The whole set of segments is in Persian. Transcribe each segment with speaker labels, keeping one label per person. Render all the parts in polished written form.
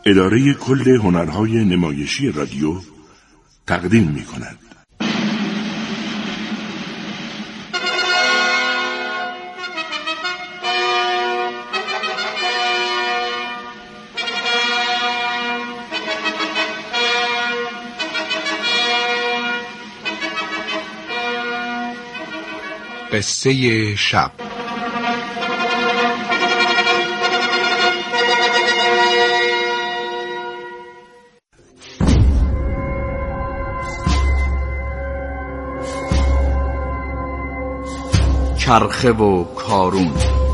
Speaker 1: اداره کل هنرهای نمایشی رادیو تقدیم می‌کند.
Speaker 2: قصه شب. چرخه و کارون،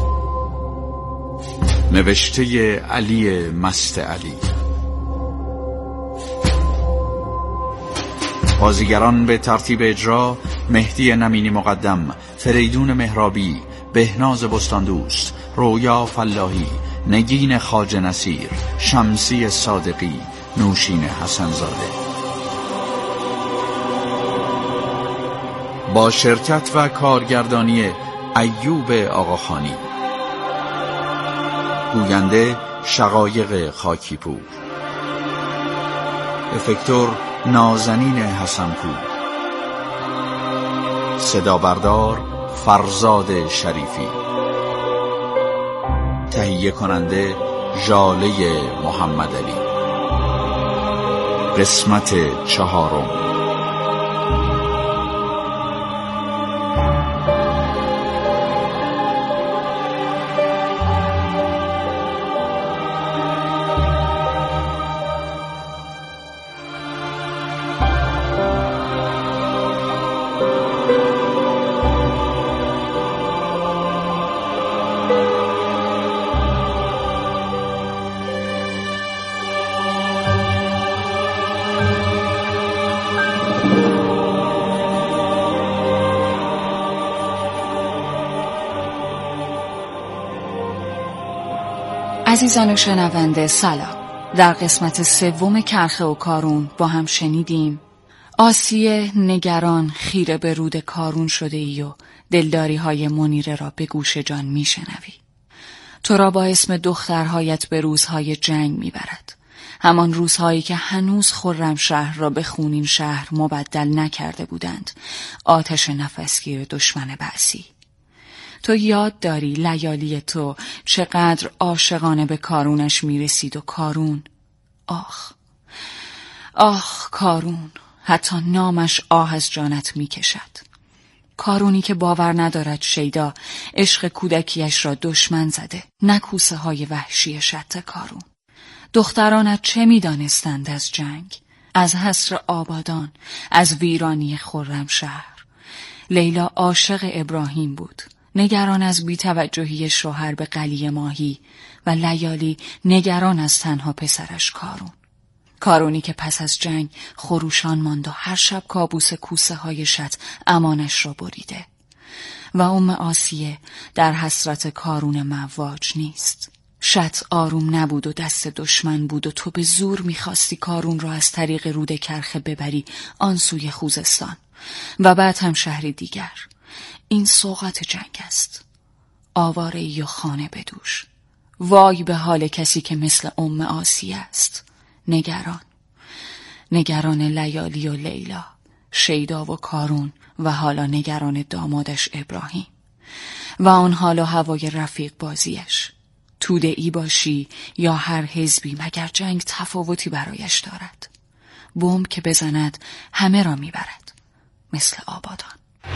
Speaker 2: نوشته علی مست علی. بازیگران به ترتیب اجرا: مهدی نمینی مقدم، فریدون مهرابی، بهناز بستاندوست، رویا فلاحی، نگین خواجه نصیر، شمسی صادقی، نوشین حسنزاده. با شرکت و کارگردانی ایوب آقاخانی. گوینده شقایق خاکیپور. افکتور نازنین حسنپور. صدا بردار فرزاد شریفی. تهیه کننده ژاله محمدعلی. قسمت 4.
Speaker 3: عزیزان شنونده سلام. در قسمت 3 چرخه و کارون با هم شنیدیم آسیه نگران خیره به رود کارون شده ای و دلداری های منیره را به گوش جان می شنوی. تو را با اسم دخترهایت به روزهای جنگ می برد. همان روزهایی که هنوز خرمشهر را به خونین شهر مبدل نکرده بودند، آتش نفسگیر دشمن بعثی. تو یاد داری لیالی تو چقدر عاشقانه به کارونش میرسید و کارون، آخ کارون، حتی نامش آه از جانت میکشد. کارونی که باور ندارد شیدا عشق کودکیش را دشمن زده، نه کوسه های وحشی شط کارون. دخترانت چه میدانستند از جنگ، از حصر آبادان، از ویرانی خرمشهر؟ لیلا عاشق ابراهیم بود، نگران از بی‌توجهی شوهر به قلی ماهی، و لیالی نگران از تنها پسرش کارونی که پس از جنگ خروشان ماند و هر شب کابوس کوسه های شط امانش را بریده. و آسیه در حسرت کارون مواج نیست. شط آروم نبود و دست دشمن بود و تو به زور می‌خواستی کارون را از طریق رود کرخه ببری آن سوی خوزستان و بعد هم شهری دیگر. این سوغات جنگ است. آواره‌ای و خانه بدوش. وای به حال کسی که مثل آسیه است. نگران لیالی و لیلا، شیدا و کارون، و حالا نگران دامادش ابراهیم و آن حال و هوای رفیق بازیش. توده ای باشی یا هر حزبی، مگر جنگ تفاوتی برایش دارد؟ بمب که بزند همه را میبرد، مثل آبادان.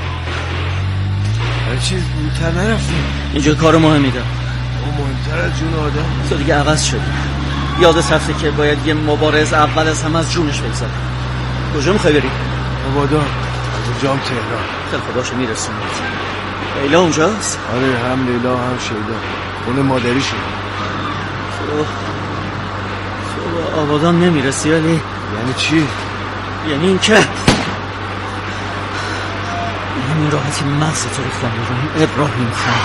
Speaker 4: چیز بودتر نرفتیم.
Speaker 5: اینجا کار مهمی دارم.
Speaker 4: مهمتر از جون آدم.
Speaker 5: تو دیگه عوض شدی. یادت رفته که باید یه مبارز اول از همه از جونش بگذاره. کجا میخوای بری؟
Speaker 4: آبادان. از اونجام تهران.
Speaker 5: خیلی خداشو میرسونید. لیلا اونجاست؟
Speaker 4: آره، هم لیلا هم شیدا. خونه مادریشه.
Speaker 5: تو به آبادان نمیرسی ولی؟
Speaker 4: یعنی چی؟
Speaker 5: یعنی این که همین راحتی مغز تو ریختم بیرون ابراهیم خان.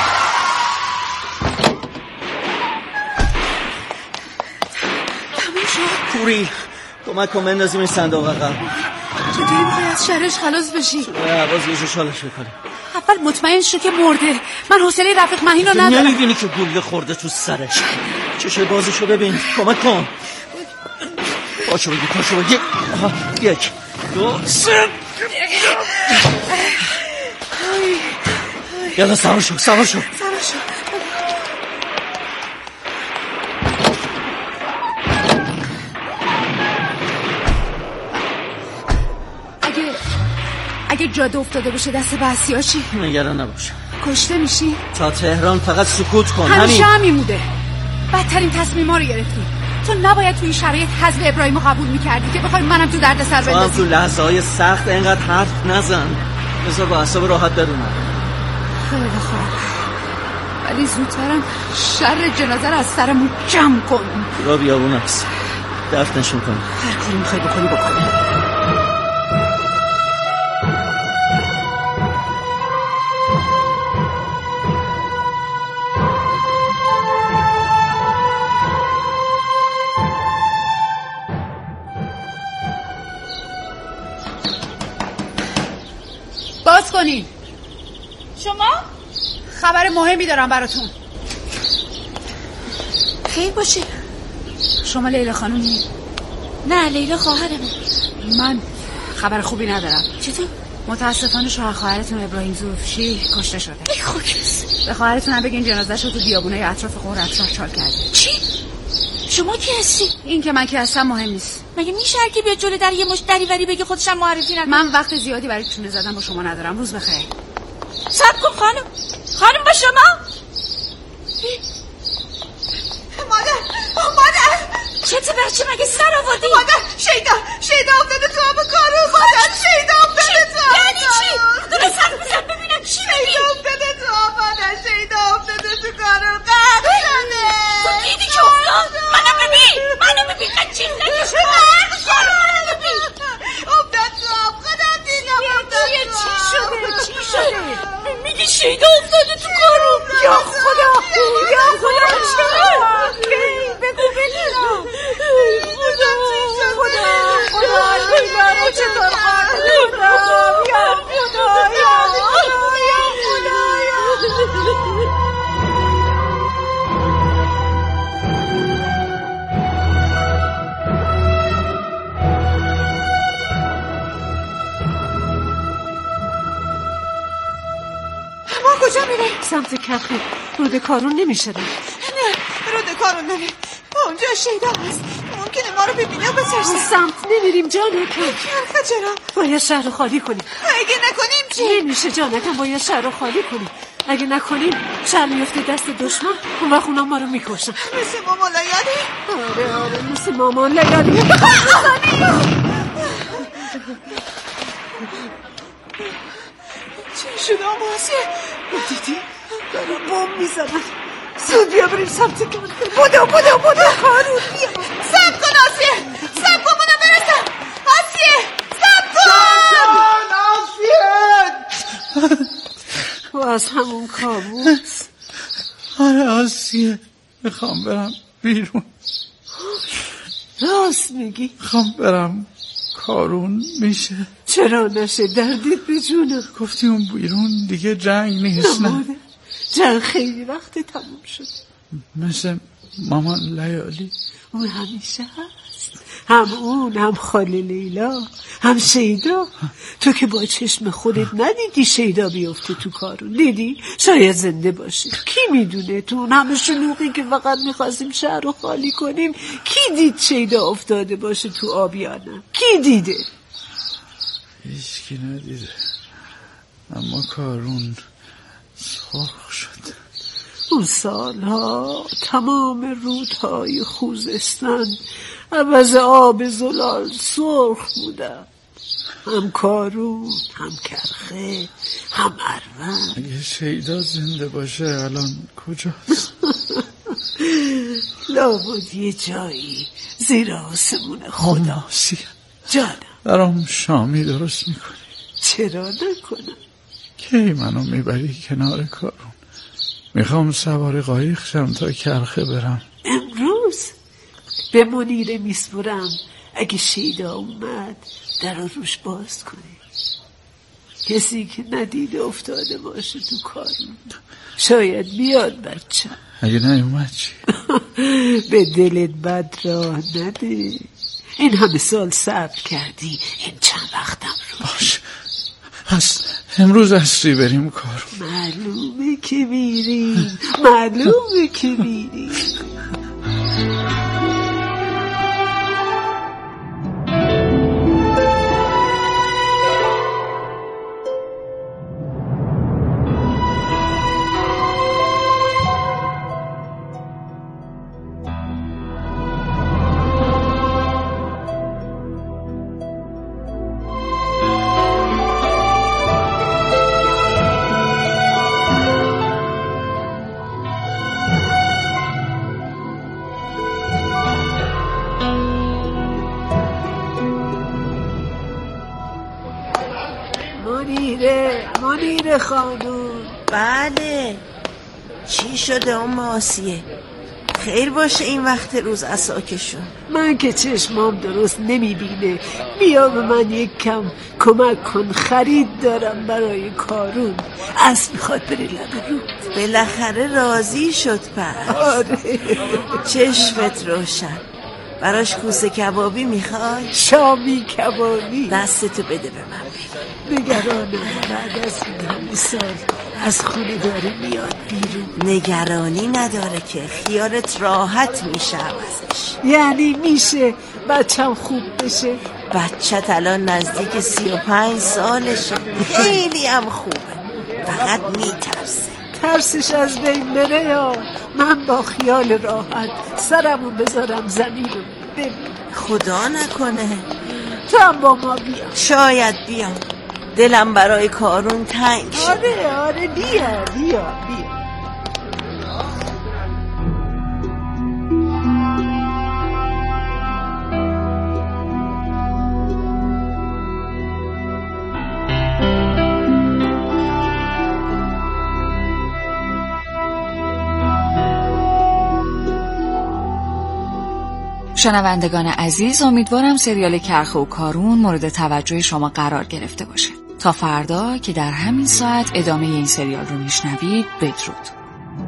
Speaker 3: تموم شد؟
Speaker 5: پوری کمک کن بندازیم این صندوق عقب.
Speaker 3: چطوری میخوای از شرش خلاص بشی؟
Speaker 5: عوض یه جو شالش بکنیم.
Speaker 3: اول مطمئن شو که مرده. من حوصله رفیق مهین رو ندارم.
Speaker 5: نمیبینی که گوله خورده تو سرش؟ چشه بازشو ببین، کمک کن. پاشو بگی 1 2 3 یالا سوار شو
Speaker 6: اگه جاده افتاده باشه دست بحثی ها چی؟
Speaker 5: نگران نباش.
Speaker 6: کشته میشی؟
Speaker 5: تا تهران فقط سکوت کن.
Speaker 6: همیشه همین بوده. بدترین تصمیم ها رو گرفتی. تو نباید توی شرایط حذف ابراهیمو قبول میکردی که بخوای منم تو درد سر بندازی.
Speaker 5: تو لحظه های سخت اینقدر حرف نزن. بذار با اعصاب راحت برونم.
Speaker 6: خیلی خوب. ولی زودترم شر جنازه رو از سرمون جمع کن.
Speaker 5: را بیابون است. دفنشون کن.
Speaker 6: هر کاری میخوای بکنی. باز کنین.
Speaker 3: شما؟
Speaker 6: خبر مهمی دارم براتون.
Speaker 3: خیر باشه.
Speaker 6: شما لیلا خانومی؟
Speaker 3: نه لیلا خواهرمه.
Speaker 6: من خبر خوبی ندارم.
Speaker 3: چطور؟
Speaker 6: متاسفانه شوهر خواهرتون ابراهیم زلفشی کشته شده.
Speaker 3: ای خاکس.
Speaker 6: به خواهرتون هم بگین جنازه‌شو تو بیابونای اطراف قور افشار چال کرده.
Speaker 3: چی؟ شما کی هستی؟
Speaker 6: این که من کی هستم مهم نیست.
Speaker 3: مگه میشه هر کی بیاد جلوی در یه مش دریوری بگه خودش هم معرفی نکنه؟
Speaker 6: من وقت زیادی برای چونه زدن با شما ندارم. روز بخیر.
Speaker 3: صبر کن خانم با شما. مادر چته بچه مگه سر آوردی؟
Speaker 6: مادر شیدا افتاده تو آب کارون. مادر شیدا افتاده تو آب.
Speaker 3: یعنی چی؟ درست حرف بزن ببینم چی میگی؟
Speaker 6: شیدا افتاده تو آب. مادر شیدا افتاده تو کارون. قرق شده.
Speaker 3: تو دیدی که افتاد؟ منو ببین چیز نکش. قرق شده.
Speaker 6: افتاد تو آب. خودم دیدم افتاد تو آب.
Speaker 3: چی شده؟ میگی شیدا افتاده تو کارون. یا خدا بگو ببینم. خدا لیلا رو چطور خواهد یا
Speaker 6: ما کجا میره؟ سمت کفه. رود کارون نمیشه نه رود کارون نمیره. اونجا شیدا هست. ممکنه ما رو ببینه و بترسه. سمت نمیریم جانکم. چرا؟ باید شهر رو خالی کنیم. اگه نکنیم چی؟ نمیشه جانکم. باید شهر رو خالی کنیم. اگه نکنیم شهر میفته دست دشمن. اون وقت اونا ما رو میکشن. مثل مامان لیالی؟ آره مثل مامان لیالی. چی شده آماسیه؟ دیدی؟ دارم بام میزنن. زود بیا بریم سمت کارون. بودو کارون بیا. سب کن آسیه. سب کن منم برسم. آسیه سب کن. آسیه از همون کابوس.
Speaker 2: آره آسیه میخوام برم بیرون.
Speaker 6: راست میگی؟
Speaker 2: میخوام برم کارون میشه.
Speaker 6: چرا نشه؟ دردت به جونه.
Speaker 2: گفتی اون بیرون دیگه جنگ نیست. نه
Speaker 6: جنگ خیلی وقت تموم شد.
Speaker 2: مثل مامان لیالی.
Speaker 6: اون همیشه هست. هم اون هم خاله لیلا هم شیدا. تو که با چشم خودت ندیدی شیدا بیفته تو کارون؟ دیدی؟ شاید زنده باشه. کی میدونه؟ تو اون همه شلوغی که فقط میخواستیم شهر رو خالی کنیم کی دید شیدا افتاده باشه تو آب یا نه؟ کی دیده؟
Speaker 2: هیچکی ندیده. اما کارون سرخ شد.
Speaker 6: اون سالها تمام رودهای خوزستان عوض آب زلال سرخ بودن. هم کارون هم کرخه هم اروند.
Speaker 2: اگه شیدا زنده باشه الان کجاست؟
Speaker 6: لابد یه جایی زیر آسمون خدا.
Speaker 2: آسیه
Speaker 6: جانم
Speaker 2: برام شامی درست میکنی؟
Speaker 6: چرا نکنم؟
Speaker 2: کی منو میبری کنار کارون؟ میخوام سوار قایق شم تا کرخه برم.
Speaker 6: امروز به منیره میسپرم اگه شیدا اومد در رو روش باز کنی. کسی که ندیده افتاده باشه تو کارون. شاید بیاد بچه.
Speaker 2: اگه نیومد چی؟
Speaker 6: به دلت بد راه نده. این همه سال صبر کردی، این چند وقتم رو
Speaker 2: باش. پس امروز عصری بریم کار.
Speaker 6: معلومه که میریم. منیره خانوم.
Speaker 7: بله، چی شده ام آسیه؟ خیر باشه این وقت روز عساکشون.
Speaker 6: من که چشمام درست نمیبینه. بیا به من یک کم کمک کن، خرید دارم برای کارون. اسب میخواد بره لب رود.
Speaker 7: بالاخره راضی شد پس.
Speaker 6: آره.
Speaker 7: چشمت روشن. براش کوسه کبابی میخوای؟
Speaker 6: شامی کبابی.
Speaker 7: دستتو بده به من.
Speaker 6: نگرانم بعد از این همه سال از خونه داره میاد بیرون.
Speaker 7: نگرانی نداره که، خیالت راحت میشه ازش.
Speaker 6: یعنی میشه بچم خوب بشه؟
Speaker 7: بچت الان نزدیک 35 سالشه. خیلی هم خوبه، فقط میترسه.
Speaker 6: ترسش از بین بره یا من با خیال راحت سرمو بذارم زمین رو ببین.
Speaker 7: خدا نکنه.
Speaker 6: تو هم با ما بیا.
Speaker 7: شاید بیام، دلم برای کارون تنگ شد.
Speaker 6: آره بیا.
Speaker 3: شنوندگان عزیز، امیدوارم سریال کرخه و کارون مورد توجه شما قرار گرفته باشه. تا فردا که در همین ساعت ادامه این سریال رو میشنوید، بدرود.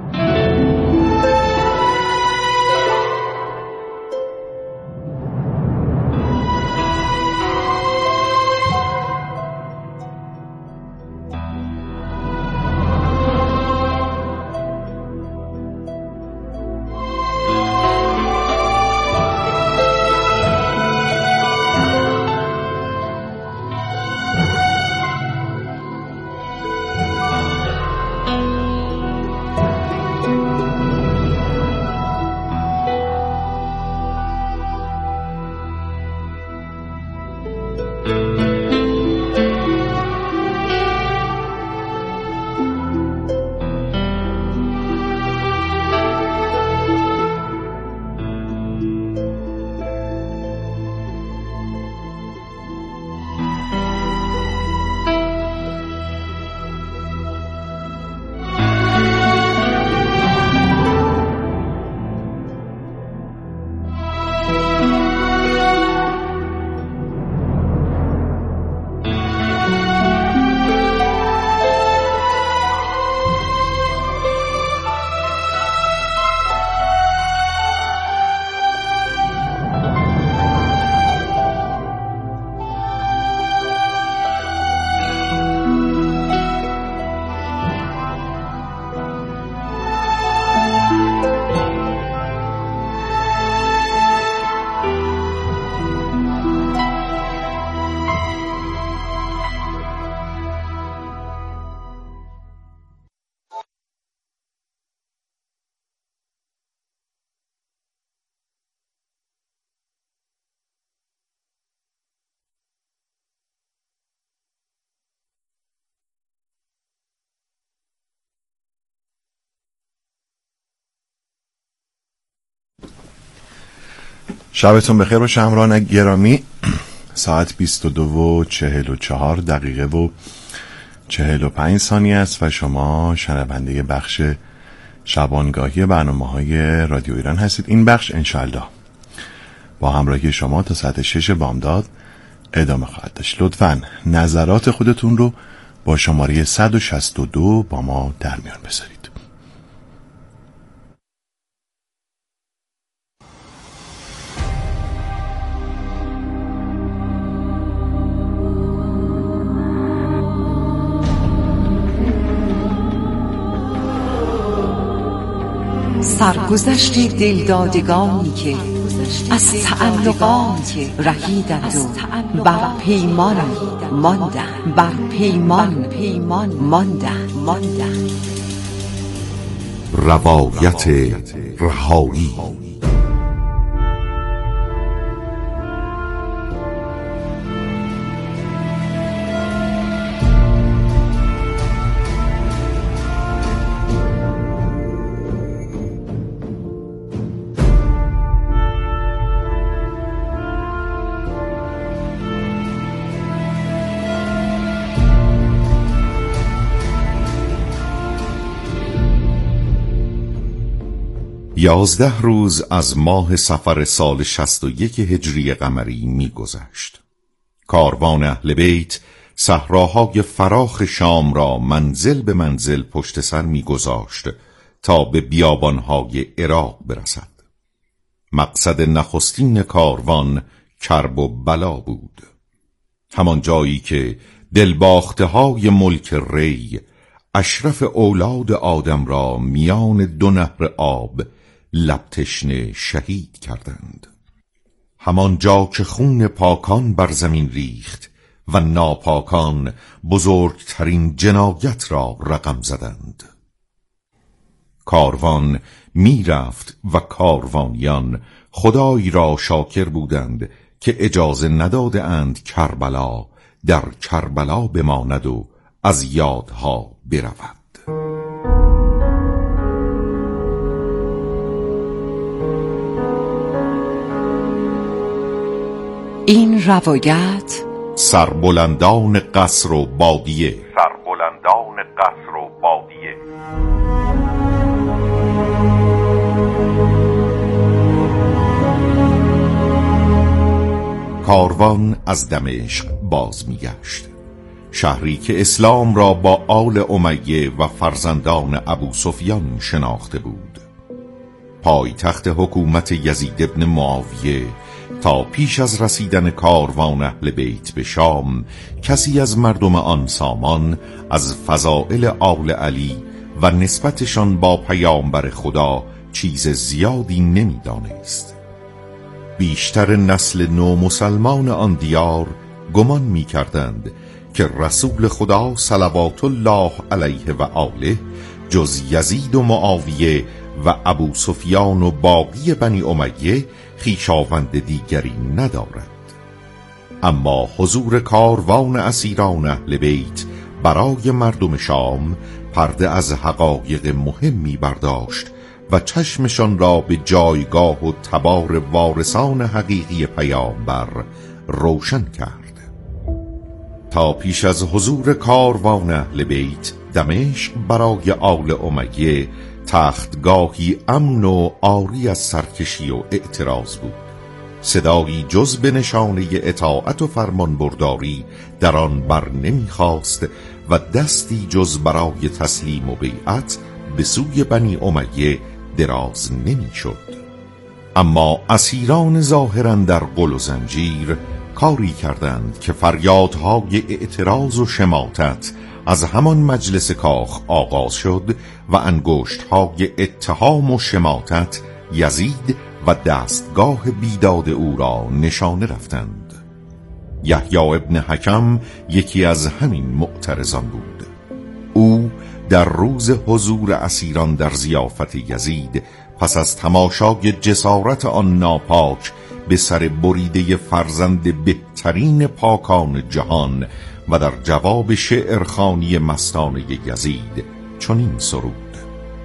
Speaker 8: شبتون بخیر باشه همراهان گرامی. ساعت 22:44 دقیقه و 45 ثانیه است و شما شنونده بخش شبانگاهی برنامه‌های رادیو ایران هستید. این بخش انشالله با همراهی شما تا ساعت 6 بامداد ادامه خواهد داشت. لطفاً نظرات خودتون رو با شماره 162 با ما در میان بذارید.
Speaker 9: سرگذشت دلدادگانی که از تعلقات رهیدند و بر پیمان ماندند.
Speaker 1: روایت رهایی. یازده روز از ماه صفر سال 61 هجری قمری می‌گذشت. کاروان اهل بیت صحراهای فراخ شام را منزل به منزل پشت سر می‌گذاشت تا به بیابان‌های عراق برسد. مقصد نخستین کاروان کرب و بلا بود، همان جایی که دلباخته‌های ملک ری اشرف اولاد آدم را میان دو نهر آب لب تشنه شهید کردند. همان جا که خون پاکان بر زمین ریخت و ناپاکان بزرگترین جنایت را رقم زدند. کاروان می رفت و کاروانیان خدای را شاکر بودند که اجازه نداده اند کربلا در کربلا بماند و از یادها برود.
Speaker 9: این روایت
Speaker 1: سربلندان قصر و بادیه. کاروان از دمشق باز میگشت، شهری که اسلام را با آل امیه و فرزندان ابو سفیان شناخته بود. پایتخت حکومت یزید ابن معاویه تا پیش از رسیدن کاروان اهل بیت به شام کسی از مردم آن سامان از فضائل آل علی و نسبتشان با پیامبر خدا چیز زیادی نمی‌دانست. بیشتر نسل نو مسلمان آن دیار گمان می‌کردند که رسول خدا صلوات الله علیه و آله جز یزید و معاویه و ابو سفیان و باقی بنی امیه خویشاوند دیگری ندارد. اما حضور کاروان اسیران اهل بیت برای مردم شام پرده از حقایق مهمی برداشت و چشمشان را به جایگاه و تبار وارثان حقیقی پیامبر روشن کرد. تا پیش از حضور کاروان اهل بیت دمشق برای آل امیه تختگاهی امن و عاری از سرکشی و اعتراض بود. صدایی جز به نشانه اطاعت و فرمانبرداری در آن بر نمیخواست و دستی جز برای تسلیم و بیعت به سوی بنی امیه دراز نمیشد. اما اسیران ظاهرا در قل و زنجیر کاری کردند که فریادهای اعتراض و شماتت از همان مجلس کاخ آغاز شد و انگشت‌های اتهام و شماتت یزید و دستگاه بیداد او را نشانه رفتند. یحیی ابن حکم یکی از همین معترضان بود. او در روز حضور اسیران در ضیافت یزید پس از تماشای جسارت آن ناپاک به سر بریده فرزند بهترین پاکان جهان و در جواب شعرخوانی مستانه یزید چنین سرود: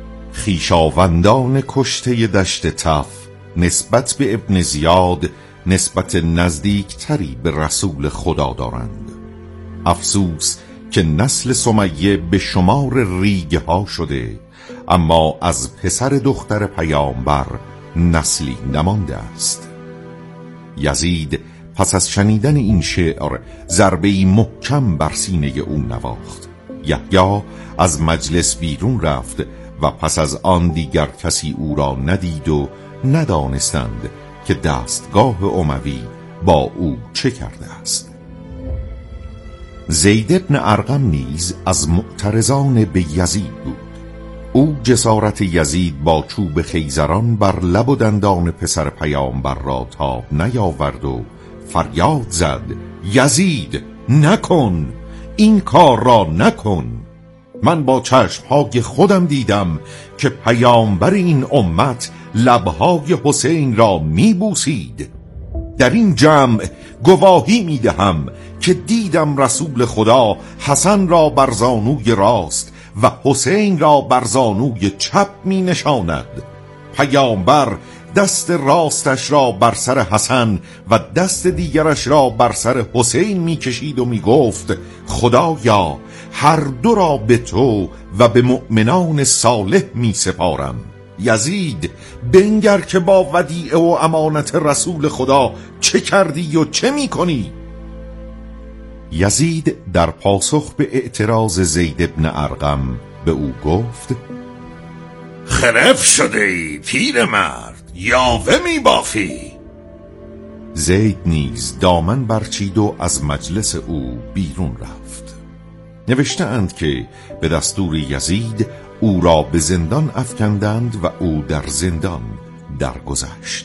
Speaker 1: خویشاوندان کشته دشت تف نسبت به ابن زیاد نسبت نزدیکتری به رسول خدا دارند. افسوس که نسل سمیه به شمار ریگه ها شده، اما از پسر دختر پیامبر نسلی نمانده است. یزید پس از شنیدن این شعر ضربه‌ای محکم بر سینه او نواخت. یحیی از مجلس بیرون رفت و پس از آن دیگر کسی او را ندید و ندانستند که دستگاه اموی با او چه کرده است. زید ابن ارقم نیز از معترضان به یزید بود. او جسارت یزید با چوب خیزران بر لب و دندان پسر پیامبر را تاب نیاورد و فریاد زد: یزید نکن، این کار را نکن. من با چشمهای خودم دیدم که پیامبر این امت لبهای حسین را میبوسید. در این جمع گواهی میدهم که دیدم رسول خدا حسن را بر زانوی راست و حسین را بر زانوی چپ می نشاند. پیامبر دست راستش را بر سر حسن و دست دیگرش را بر سر حسین می کشید و می گفت: خدایا هر دو را به تو و به مؤمنان صالح می سپارم. یزید بنگر که با ودیعه و امانت رسول خدا چه کردی و چه می کنی؟ یزید در پاسخ به اعتراض زید ابن ارقم به او گفت: خرف شده ای پیرمرد، یاوه می بافی. زید نیز دامن برچید و از مجلس او بیرون رفت. نوشته اند که به دستور یزید او را به زندان افکندند و او در زندان درگذشت.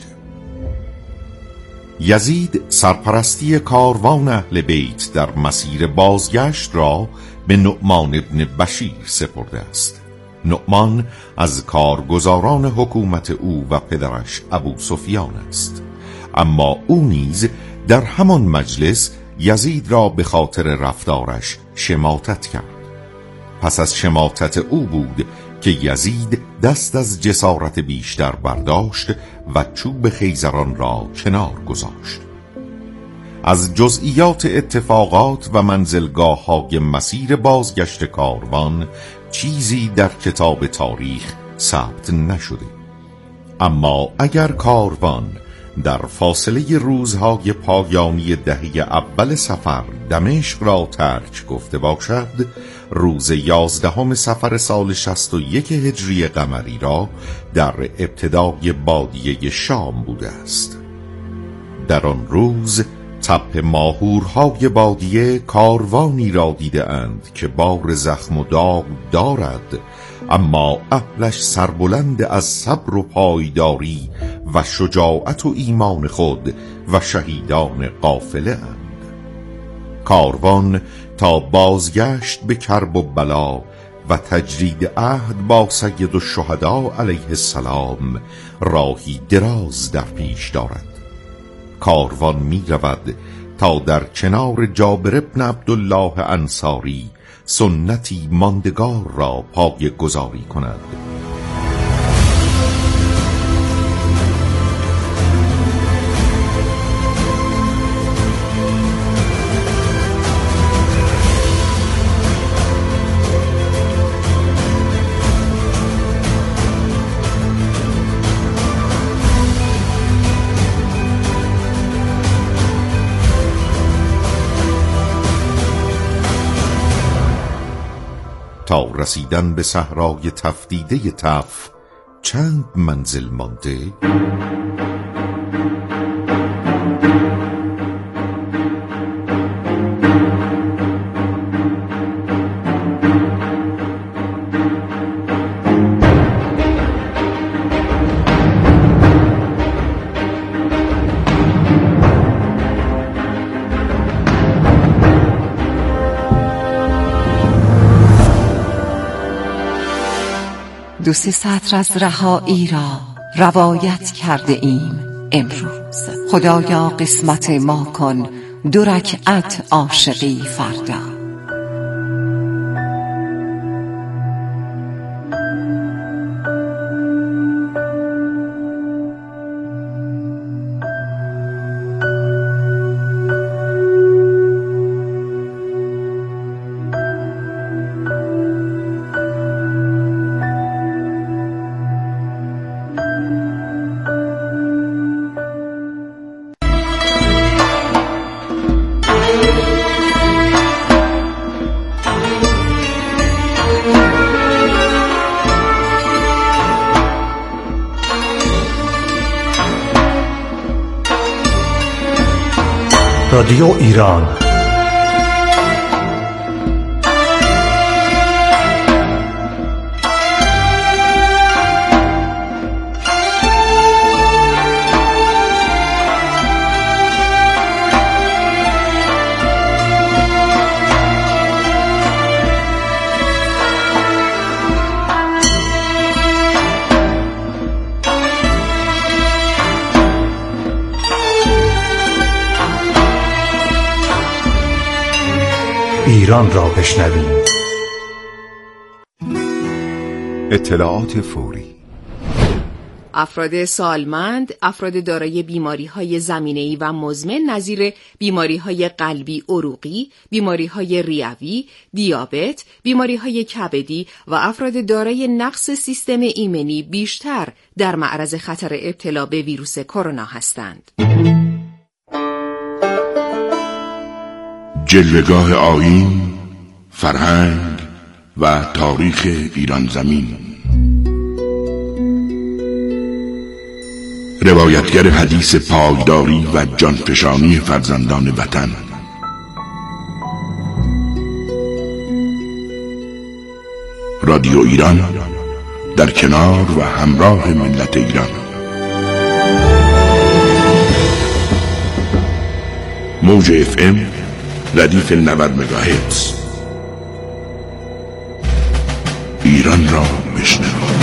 Speaker 1: یزید سرپرستی کاروان اهل بیت در مسیر بازگشت را به نعمان ابن بشیر سپرده است. نعمان از کارگزاران حکومت او و پدرش ابو سفیان است، اما او نیز در همان مجلس یزید را به خاطر رفتارش شماتت کرد. پس از شماتت او بود که یزید دست از جسارت بیشتر برداشت و چوب خیزران را کنار گذاشت. از جزئیات اتفاقات و منزلگاه های مسیر بازگشت کاروان چیزی در کتاب تاریخ ثبت نشده، اما اگر کاروان در فاصله روزهای پایانی دهه اول صفر دمشق را ترک گفته باشد، روز 11 صفر سال 61 هجری قمری را در ابتدای بادیه شام بوده است. در آن روز تپه ماهورهای بادیه کاروانی را دیده اند که بار زخم و داغ دارد، اما اهلش سربلند از صبر و پایداری و شجاعت و ایمان خود و شهیدان قافله اند. کاروان تا بازگشت به کرب و بلا و تجرید عهد با سید الشهدا علیه السلام راهی دراز در پیش دارد. کاروان می رود تا در کنار جابر ابن عبدالله انصاری سنتی ماندگار را پای گذاری کند. تا رسیدن به صحرای تفدیده تف چند منزل مانده؟
Speaker 9: دو سه سطر از رهایی را روایت کرده ایم امروز. خدایا قسمت ما کن 2 رکعت عاشقی فردا.
Speaker 10: رادیو ایران. ایران را بشنویم.
Speaker 1: اطلاعات فوری.
Speaker 11: افراد سالمند، افراد دارای بیماری‌های زمینه‌ای و مزمن نظیر بیماری‌های قلبی عروقی، بیماری‌های ریوی، دیابت، بیماری‌های کبدی و افراد دارای نقص سیستم ایمنی بیشتر در معرض خطر ابتلا به ویروس کرونا هستند.
Speaker 12: جلوه‌گاه آیین، فرهنگ و تاریخ ایران زمین. روایتگر حدیث پایداری و جانفشانی فرزندان وطن. رادیو ایران در کنار و همراه ملت ایران. موج FM ردیف 90 مگاهرتز. ایران را بشنوید.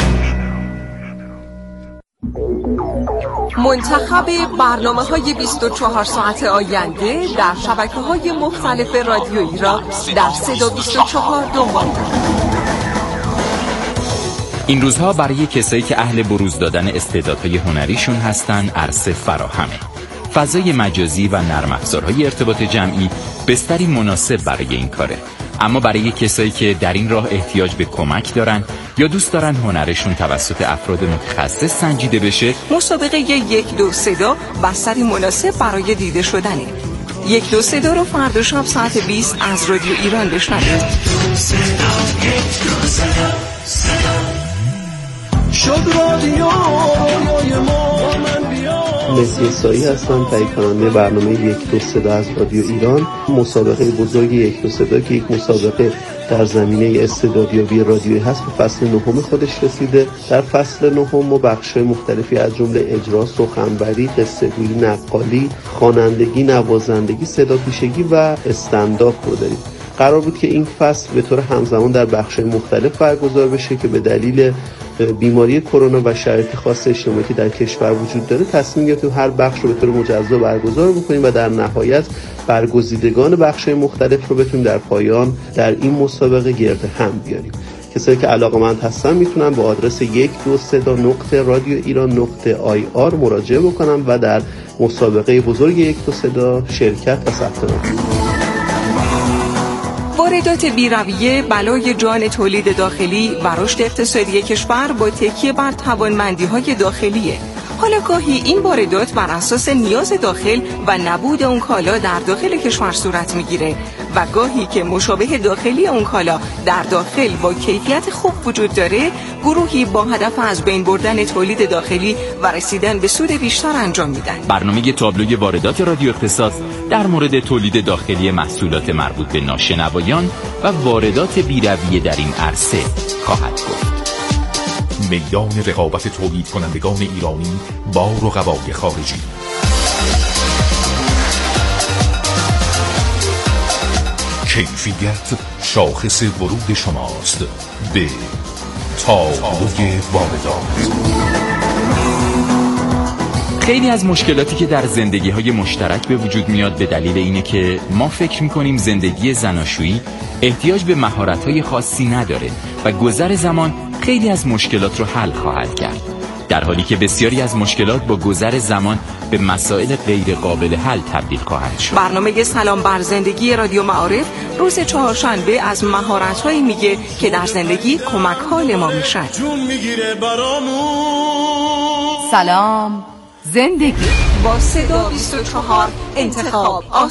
Speaker 13: منتخب برنامه‌های 24 ساعت آینده در شبکه‌های مختلف رادیو ایران در 324 دنبال
Speaker 14: این روزها برای کسایی که اهل بروز دادن استعدادهای هنریشون هستن عرصه فراهمه. فضای مجازی و نرم افزارهای ارتباط جمعی بستری مناسب برای این کاره. اما برای کسایی که در این راه احتیاج به کمک دارن یا دوست دارن هنرشون توسط افراد متخصص سنجیده بشه،
Speaker 13: مسابقه 1-2-3 بستری مناسب برای دیده شدنه. 1-2-3 رو فردا شب ساعت 20 از رادیو ایران بشنوید.
Speaker 15: شد رادیو رویای ما من بیا. مسی سایی هستم، تهیه کننده برنامه 1-2-3 از رادیو ایران. مسابقه بزرگ 1-2-3 که یک مسابقه در زمینه استعدادیابی رادیویی هست به فصل 9 خودش رسیده. در فصل 9 ما بخش‌های مختلفی از جمله اجرا، سخنوری، قصه‌گویی، نقالی، خوانندگی، نوازندگی، صداپیشگی و استندآپ رو داریم. قرار بود که این فصل به طور همزمان در بخش‌های مختلف برگزار بشه که به دلیل بیماری کرونا و شرایط خاص اجتماعی که در کشور وجود داره تصمیم گرفتیم هر بخش رو به طور مجزا برگزار بکنیم و در نهایت برگزیدگان بخش‌های مختلف رو بتونیم در پایان در این مسابقه گرد هم بیاریم. کسایی که علاقه‌مند هستن میتونن به آدرس 1-2-3-radioiran.ir مراجعه بکنن و در مسابقه بزرگ 1-2-3 شرکت و ثبت نام کنن.
Speaker 13: واردات بی‌رویه بلای جان تولید داخلی و رشد اقتصادی کشور با تکیه بر توانمندی‌های داخلیه. حالا گاهی این واردات بر اساس نیاز داخل و نبود اون کالا در داخل کشور صورت میگیره و گاهی که مشابه داخلی اون کالا در داخل با کیفیت خوب وجود داره، گروهی با هدف از بین بردن تولید داخلی و رسیدن به سود بیشتر انجام میدن.
Speaker 14: برنامه تابلوی واردات رادیو اقتصاد در مورد تولید داخلی محصولات مربوط به ناشنوایان و واردات بی‌رویه در این عرصه خواهد گفت.
Speaker 1: میدان رقابت تولید کنندگان ایرانی با رقبای خارجی. کیفیت شاخص ورود شماست به تابلوی واردات.
Speaker 14: خیلی از مشکلاتی که در زندگی‌های مشترک به وجود میاد به دلیل اینه که ما فکر می‌کنیم زندگی زناشویی احتیاج به مهارت‌های خاصی نداره و گذر زمان خیلی از مشکلات رو حل خواهد کرد، در حالی که بسیاری از مشکلات با گذر زمان به مسائل غیر قابل حل تبدیل خواهند شد.
Speaker 13: برنامه سلام بر زندگی رادیو معارف روز چهارشنبه از مهارت‌هایی میگه که در زندگی کمک حال ما میشن.
Speaker 3: سلام زندگی
Speaker 13: با صدا 24 انتخاب